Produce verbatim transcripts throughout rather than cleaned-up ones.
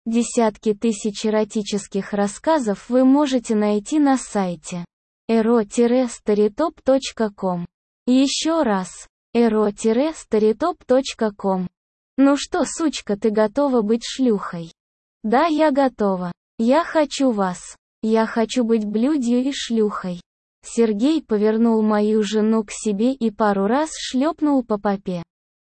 Десятки тысяч эротических рассказов вы можете найти на сайте эро старитоп точка ком. Еще раз. эро старитоп точка ком. Ну что, сучка, ты готова быть шлюхой? Да, я готова. Я хочу вас. Я хочу быть блюдью и шлюхой. Сергей повернул мою жену к себе и пару раз шлепнул по попе.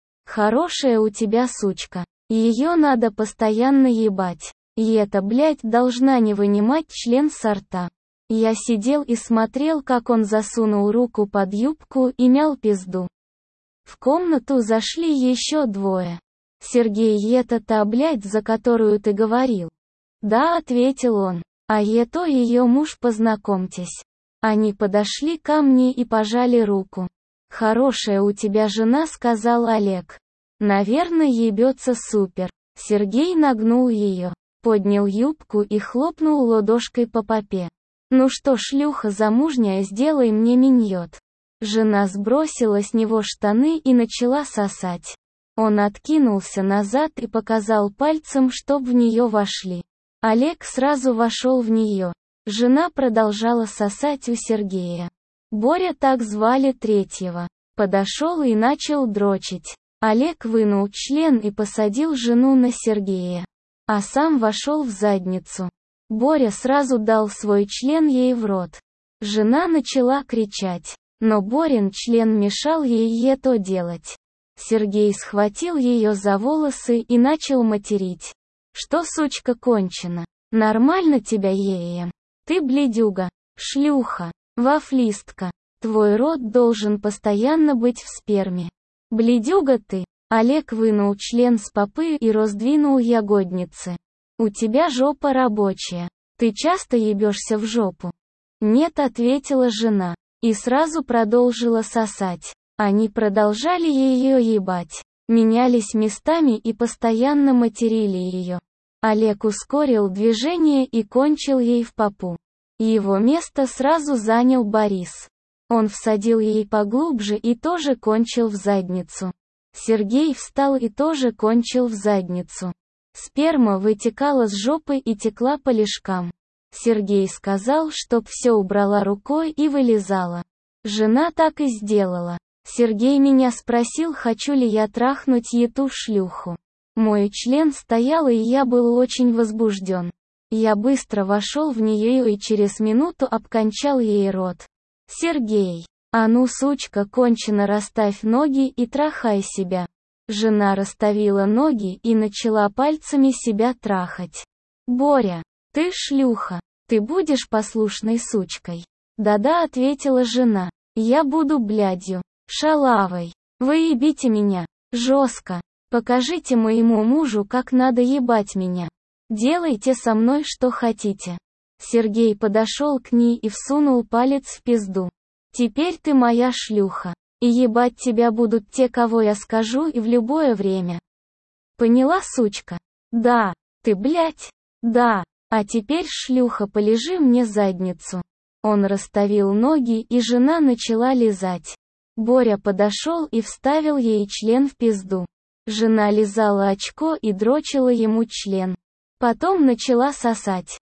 Хорошая у тебя сучка. Ее надо постоянно ебать. И эта, блядь, должна не вынимать член со рта. Я сидел и смотрел, как он засунул руку под юбку и мял пизду. В комнату зашли еще двое. «Сергей, это та, блядь, за которую ты говорил?» «Да», — ответил он. «А это ее муж, познакомьтесь». Они подошли ко мне и пожали руку. «Хорошая у тебя жена», — сказал Олег. «Наверное, ебется супер». Сергей нагнул ее, поднял юбку и хлопнул ладошкой по попе. «Ну что, шлюха замужняя, сделай мне миньет». Жена сбросила с него штаны и начала сосать. Он откинулся назад и показал пальцем, чтоб в нее вошли. Олег сразу вошел в нее. Жена продолжала сосать у Сергея. Боря, так звали третьего, подошел и начал дрочить. Олег вынул член и посадил жену на Сергея, а сам вошел в задницу. Боря сразу дал свой член ей в рот. Жена начала кричать, но Борин член мешал ей это делать. Сергей схватил ее за волосы и начал материть. «Что, сучка, кончена? Нормально тебя еем? Ты блядюга, шлюха, вафлистка. Твой рот должен постоянно быть в сперме. Блядюга ты». Олег вынул член с попы и раздвинул ягодницы. «У тебя жопа рабочая. Ты часто ебешься в жопу?» «Нет», — ответила жена. И сразу продолжила сосать. Они продолжали ее ебать. Менялись местами и постоянно материли ее. Олег ускорил движение и кончил ей в попу. Его место сразу занял Борис. Он всадил ей поглубже и тоже кончил в задницу. Сергей встал и тоже кончил в задницу. Сперма вытекала с жопы и текла по лишкам. Сергей сказал, чтоб все убрала рукой и вылезала. Жена так и сделала. Сергей меня спросил, хочу ли я трахнуть эту шлюху. Мой член стоял, и я был очень возбужден. Я быстро вошел в нее и через минуту обкончал ей рот. «Сергей, а ну, сучка, кончено, расставь ноги и трахай себя». Жена расставила ноги и начала пальцами себя трахать. «Боря, ты шлюха, ты будешь послушной сучкой?» «Да-да», — ответила жена. «Я буду блядью, шалавой. Вы ебите меня, жестко. Покажите моему мужу, как надо ебать меня. Делайте со мной что хотите». Сергей подошел к ней и всунул палец в пизду. «Теперь ты моя шлюха. И ебать тебя будут те, кого я скажу, и в любое время. Поняла, сучка?» «Да». «Ты, блядь?» «Да». «А теперь, шлюха, полежи мне задницу». Он расставил ноги, и жена начала лизать. Боря подошел и вставил ей член в пизду. Жена лизала очко и дрочила ему член. Потом начала сосать.